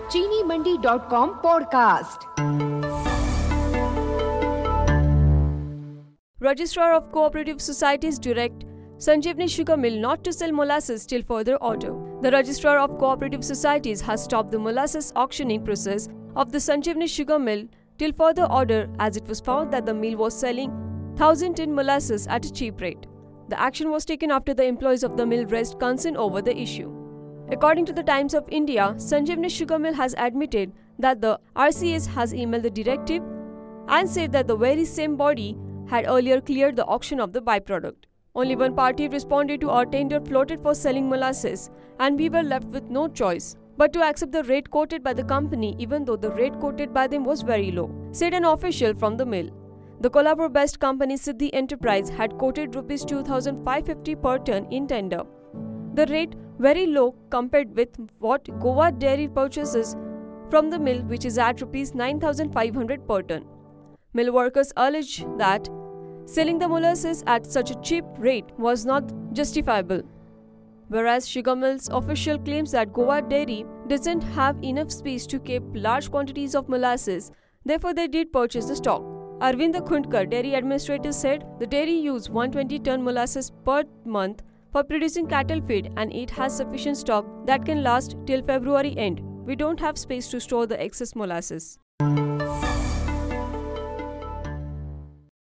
चीनीमंडी.com podcast. Registrar of Cooperative Societies direct Sanjeevani Sugar Mill not to sell molasses till further order. The Registrar of Cooperative Societies has stopped the molasses auctioning process of the Sanjeevani Sugar Mill till further order, as it was found that the mill was selling 1,000 tin molasses at a cheap rate. The action was taken after the employees of the mill raised concern over the issue. According to the Times of India, Sanjeevani Sugar Mill has admitted that the RCS has emailed the directive and said that the very same body had earlier cleared the auction of the byproduct. Only one party responded to our tender floated for selling molasses, and we were left with no choice but to accept the rate quoted by the company, even though the rate quoted by them was very low, said an official from the mill. The Kolhapur-based company Siddhi Enterprise had quoted Rs 2,550 per ton in tender. The rate very low compared with what Goa Dairy purchases from the mill, which is at Rs 9,500 per ton. Mill workers allege that selling the molasses at such a cheap rate was not justifiable. Whereas Sugar Mill's official claims that Goa Dairy doesn't have enough space to keep large quantities of molasses, therefore they did purchase the stock. Arvind Khundkar, dairy administrator, said the dairy uses 120 ton molasses per month for producing cattle feed, and it has sufficient stock that can last till February end. We don't have space to store the excess molasses.